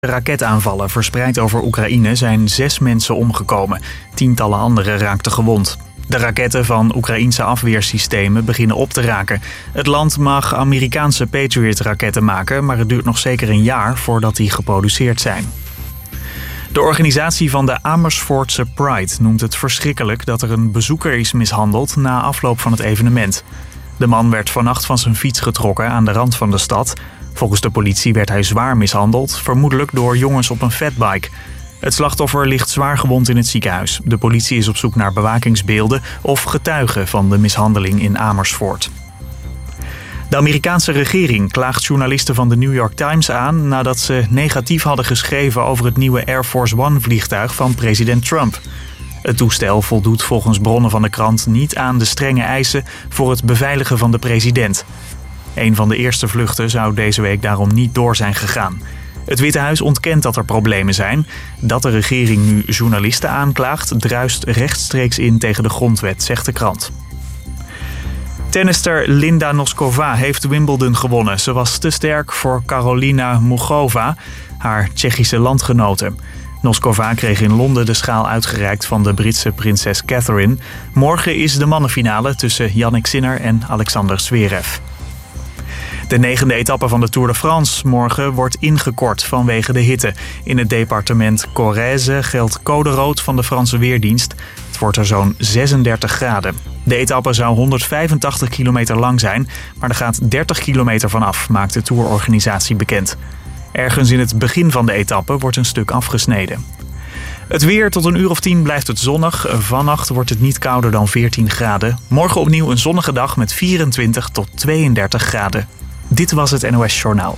Raketaanvallen verspreid over Oekraïne zijn 6 mensen omgekomen. Tientallen anderen raakten gewond. De raketten van Oekraïense afweersystemen beginnen op te raken. Het land mag Amerikaanse Patriot-raketten maken, maar het duurt nog zeker een jaar voordat die geproduceerd zijn. De organisatie van de Amersfoortse Pride noemt het verschrikkelijk dat er een bezoeker is mishandeld na afloop van het evenement. De man werd vannacht van zijn fiets getrokken aan de rand van de stad. Volgens de politie werd hij zwaar mishandeld, vermoedelijk door jongens op een fatbike. Het slachtoffer ligt zwaar gewond in het ziekenhuis. De politie is op zoek naar bewakingsbeelden of getuigen van de mishandeling in Amersfoort. De Amerikaanse regering klaagt journalisten van de New York Times aan nadat ze negatief hadden geschreven over het nieuwe Air Force One vliegtuig van president Trump. Het toestel voldoet volgens bronnen van de krant niet aan de strenge eisen voor het beveiligen van de president. Een van de eerste vluchten zou deze week daarom niet door zijn gegaan. Het Witte Huis ontkent dat er problemen zijn. Dat de regering nu journalisten aanklaagt, druist rechtstreeks in tegen de grondwet, zegt de krant. Tennister Linda Noskova heeft Wimbledon gewonnen. Ze was te sterk voor Karolina Muchova, haar Tsjechische landgenote. Noskova kreeg in Londen de schaal uitgereikt van de Britse prinses Catherine. Morgen is de mannenfinale tussen Jannik Sinner en Alexander Zverev. De 9e etappe van de Tour de France morgen wordt ingekort vanwege de hitte. In het departement Corrèze geldt code rood van de Franse Weerdienst. Het wordt er zo'n 36 graden. De etappe zou 185 kilometer lang zijn, maar er gaat 30 kilometer vanaf, maakt de tourorganisatie bekend. Ergens in het begin van de etappe wordt een stuk afgesneden. Het weer, tot een uur of 10 blijft het zonnig. Vannacht wordt het niet kouder dan 14 graden. Morgen opnieuw een zonnige dag met 24 tot 32 graden. Dit was het NOS Journaal.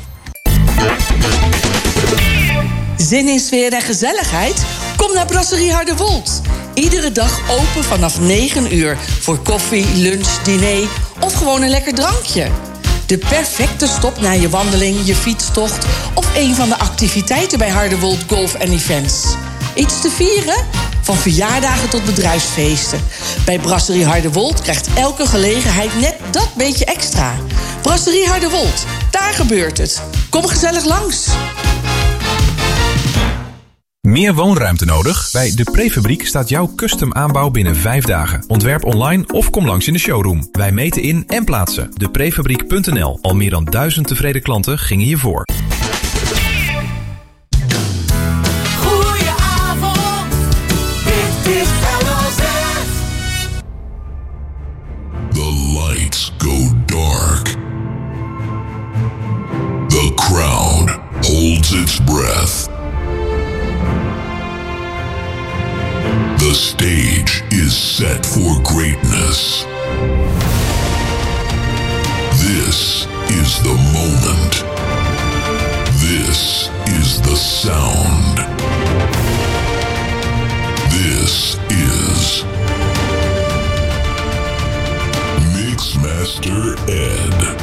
Zin in sfeer en gezelligheid? Kom naar Brasserie Hardewold. Iedere dag open vanaf 9 uur voor koffie, lunch, diner of gewoon een lekker drankje. De perfecte stop na je wandeling, je fietstocht of een van de activiteiten bij Hardewold Golf en Events. Iets te vieren? Van verjaardagen tot bedrijfsfeesten. Bij Brasserie Hardewold krijgt elke gelegenheid net dat beetje extra. Brasserie Hardewold, daar gebeurt het. Kom gezellig langs. Meer woonruimte nodig? Bij De Prefabriek staat jouw custom aanbouw binnen 5 dagen. Ontwerp online of kom langs in de showroom. Wij meten in en plaatsen. Deprefabriek.nl. Al meer dan 1000 tevreden klanten gingen hiervoor. The lights go dark. The crowd holds its breath. The stage is set for greatness. This is the moment. This is the sound. This is Mixmaster Ed.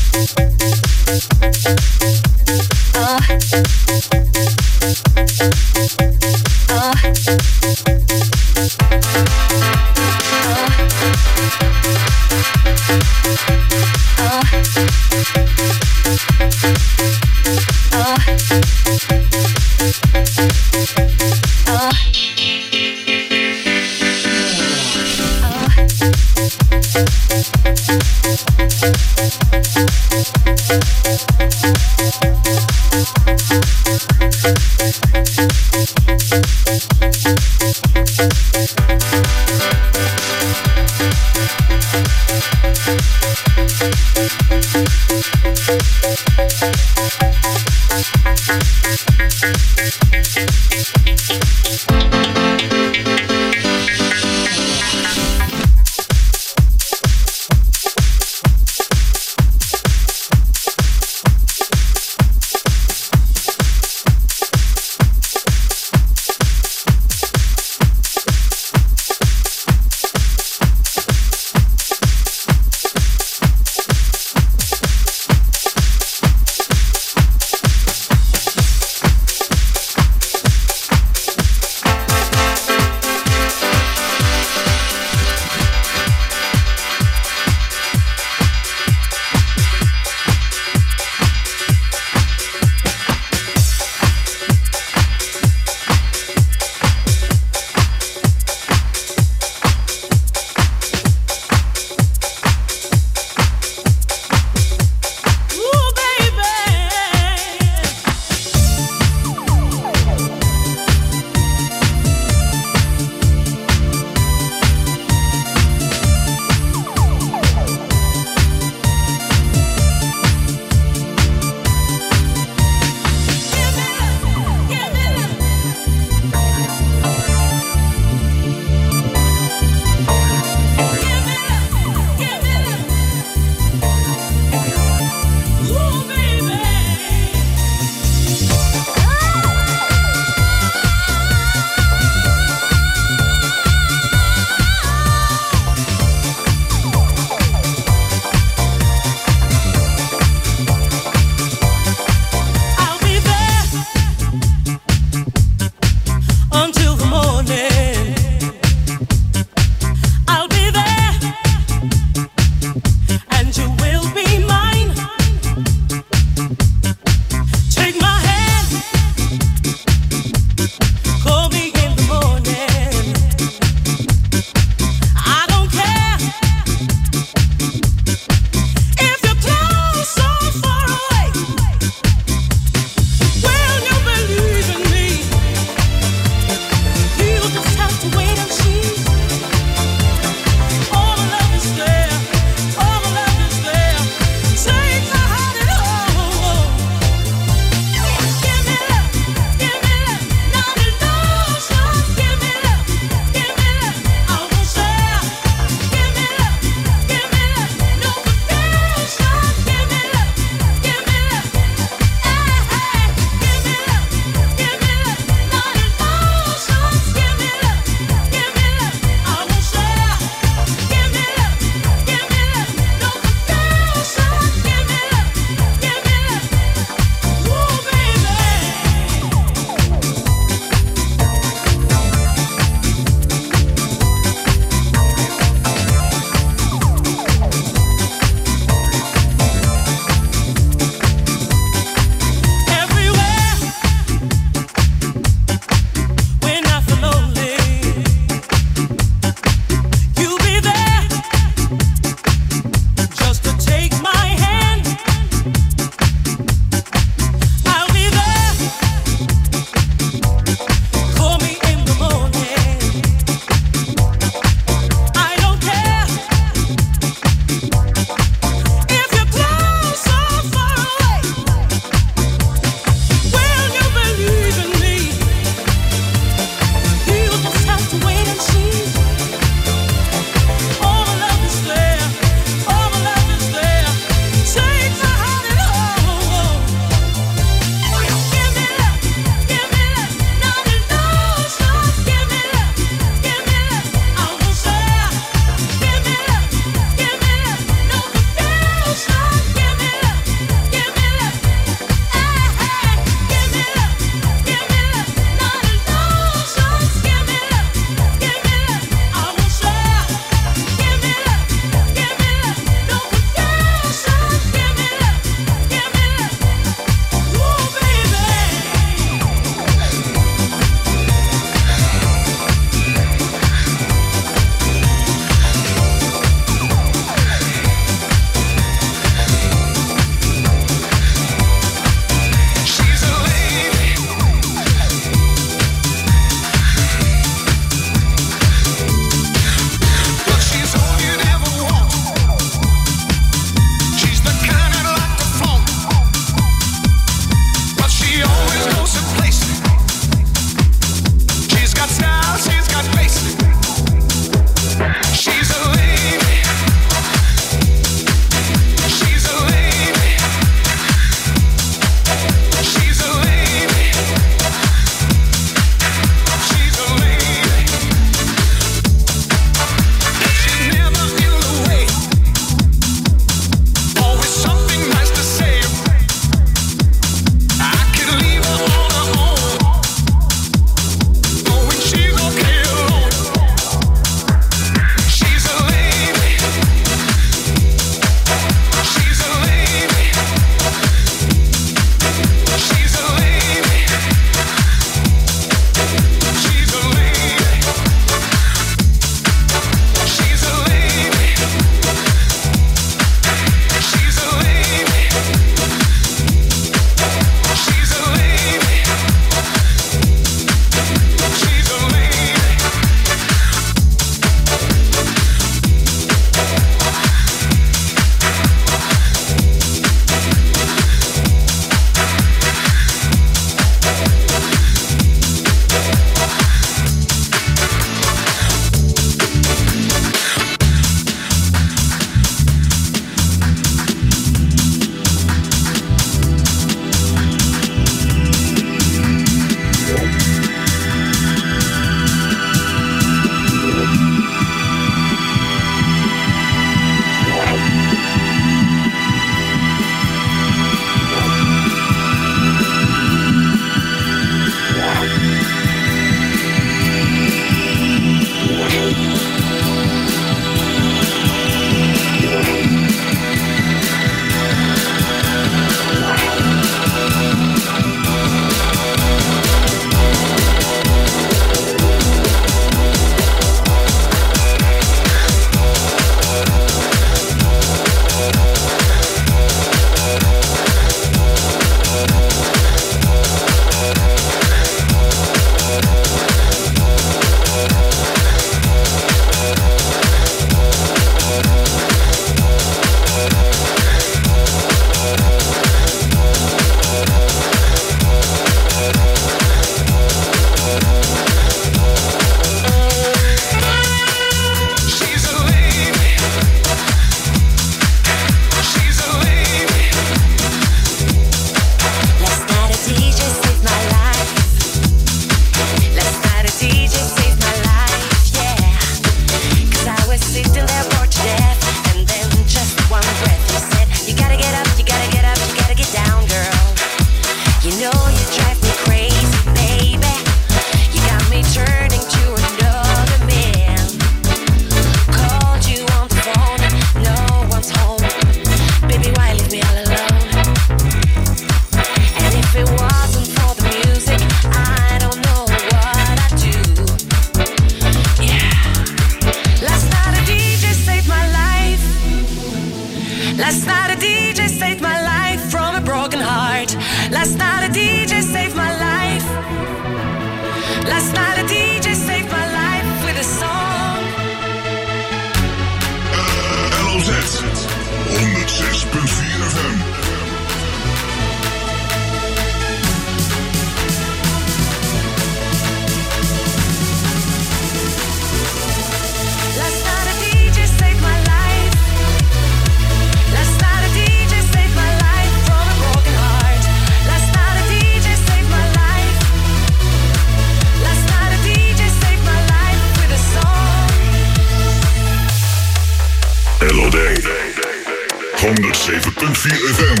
104 FM.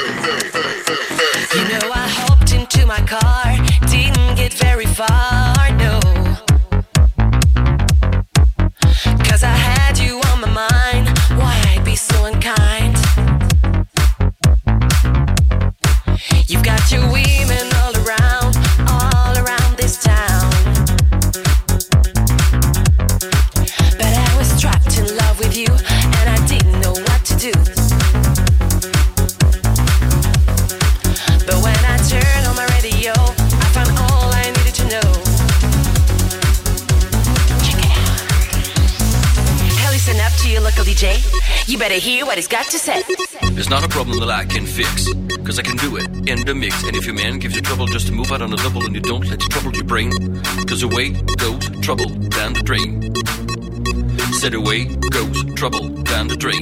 You know I hopped into my car, didn't get very far, no. 'Cause I had you on my mind, why be so unkind? You've got your women all around this town. But I was trapped in love with you, and I didn't know what to do. But when I turned on my radio, I found all I needed to know. Check it out. Hey, listen up to your local DJ. You better hear what he's got to say. It's not a problem that I can fix, 'cause I can do it in the mix. And if your man gives you trouble just to move out on the double, and you don't let it trouble your brain, 'cause away goes trouble down the drain. Said away goes trouble down the drain.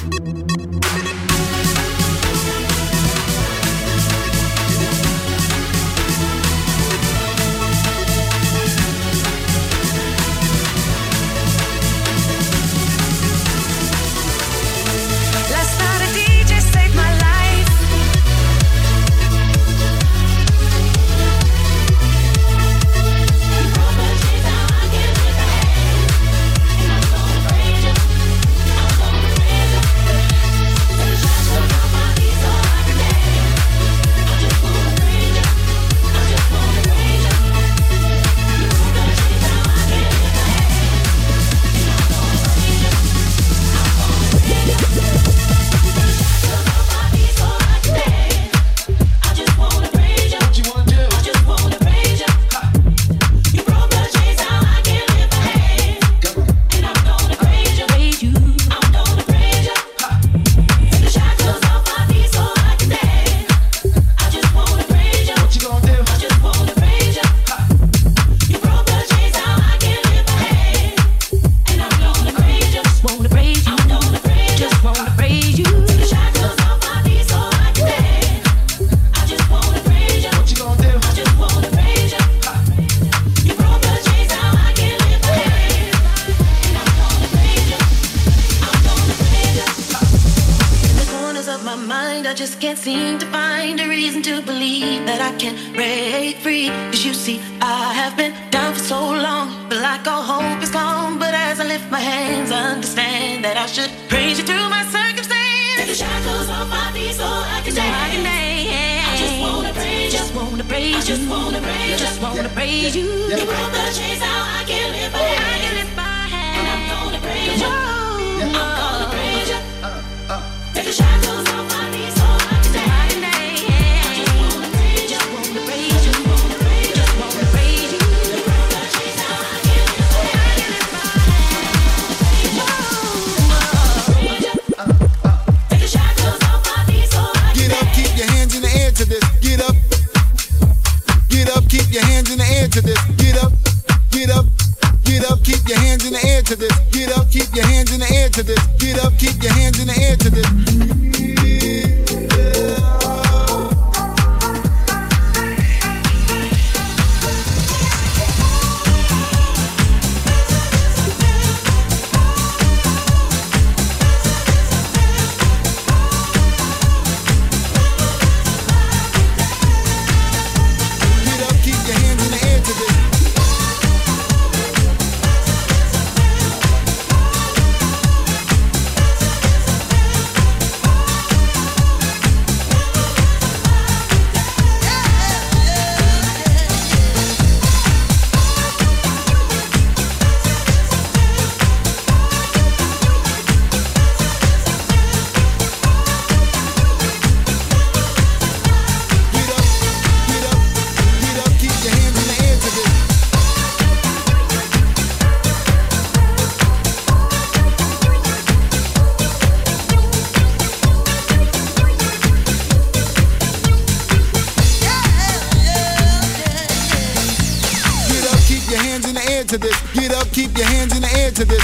To this. Get up, keep your hands in the air to this.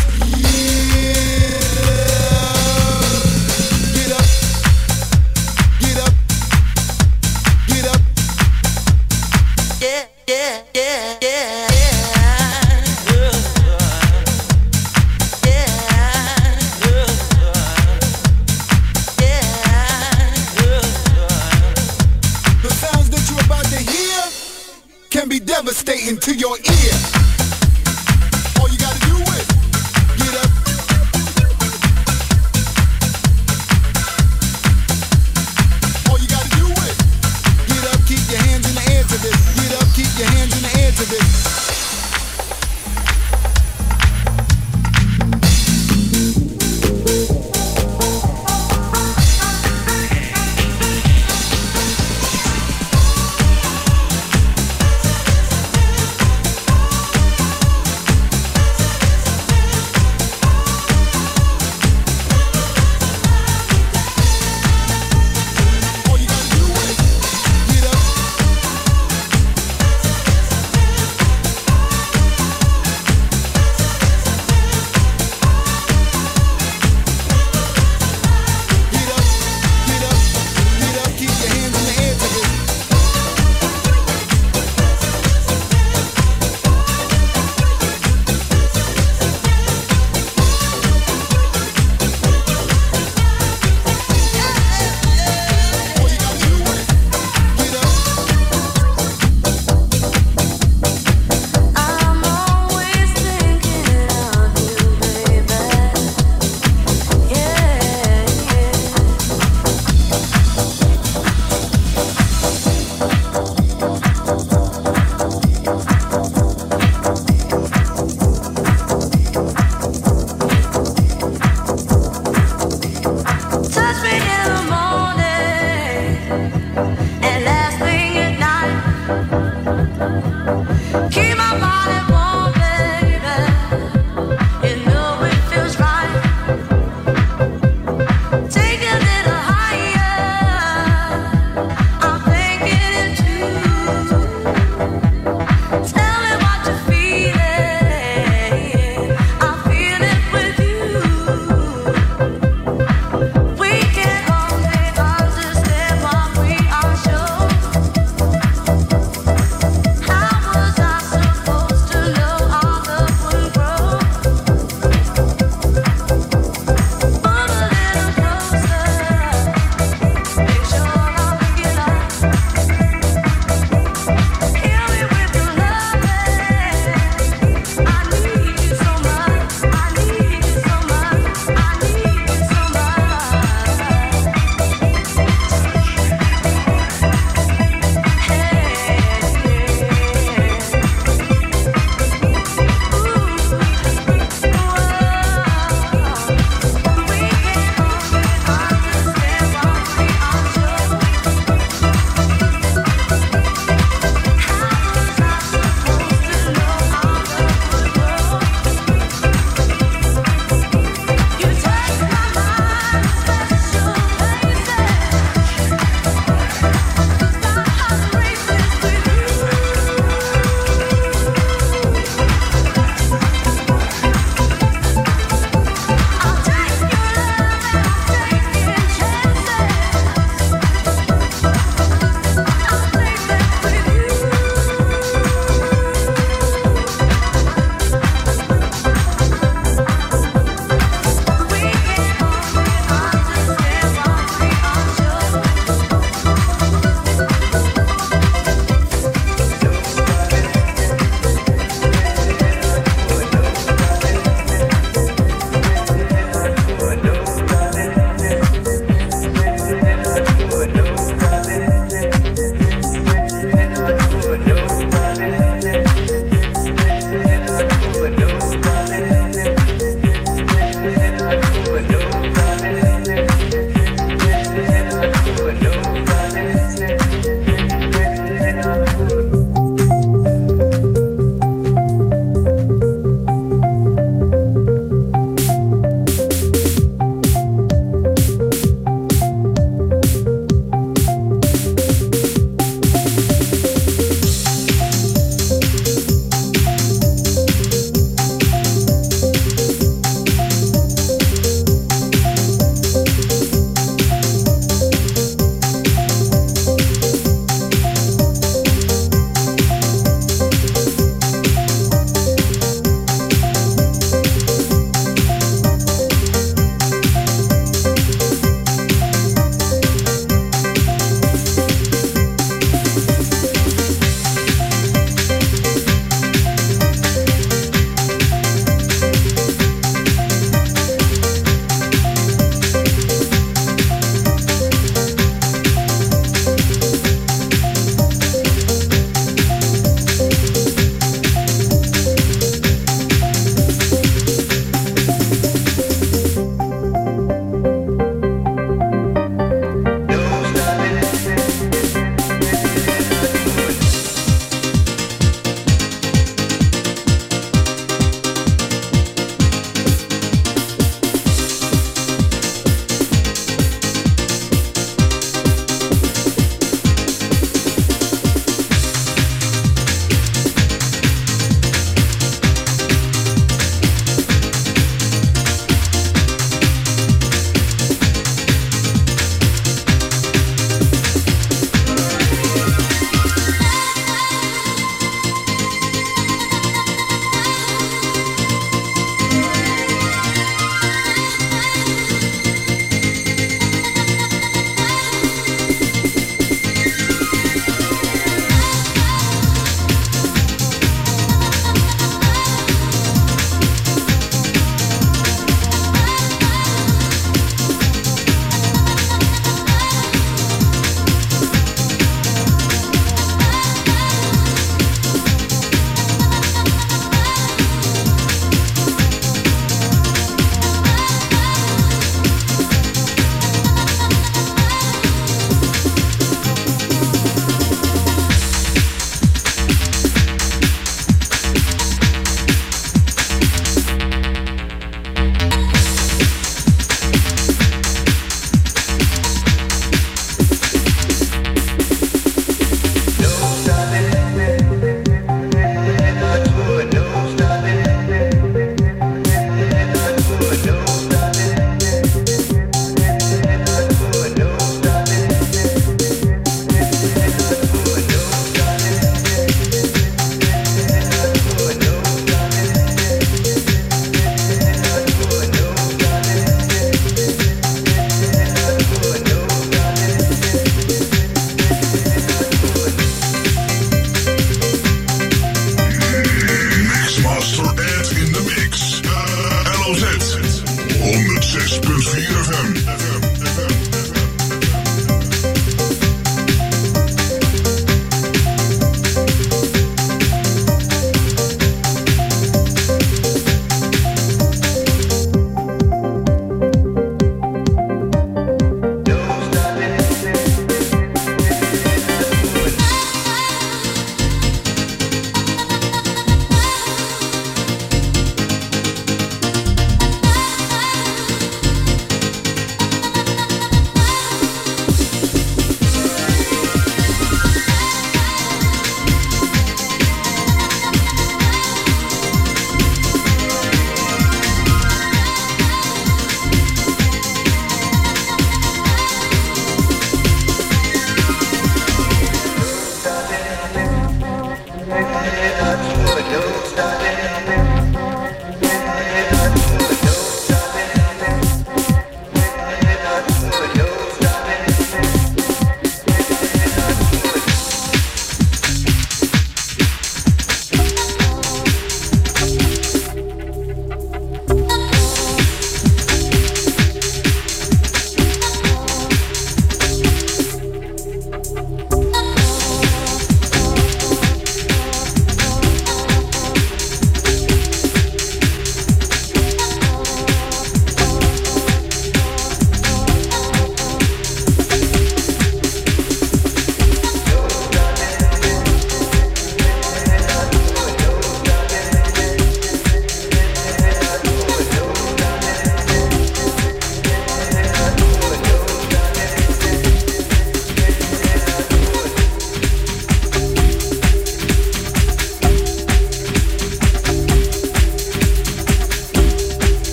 Get up, get up, get up. Yeah, yeah, yeah, yeah. Yeah. devastating to your ear. All you gotta do is get up. All you gotta do is get up, keep your hands in the air to this. Get up, keep your hands in the air to this. We can only understand what we are sure.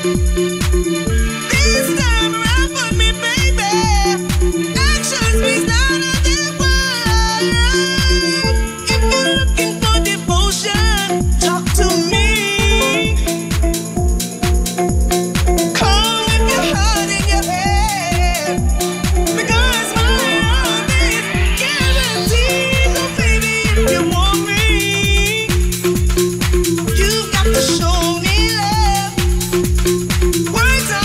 Words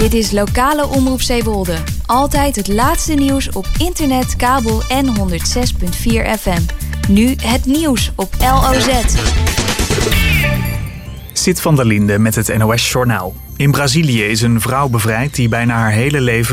Dit is lokale Omroep Zeewolde. Altijd het laatste nieuws op internet, kabel en 106.4 FM. Nu het nieuws op LOZ. Sid van der Linde met het NOS Journaal. In Brazilië is een vrouw bevrijd die bijna haar hele leven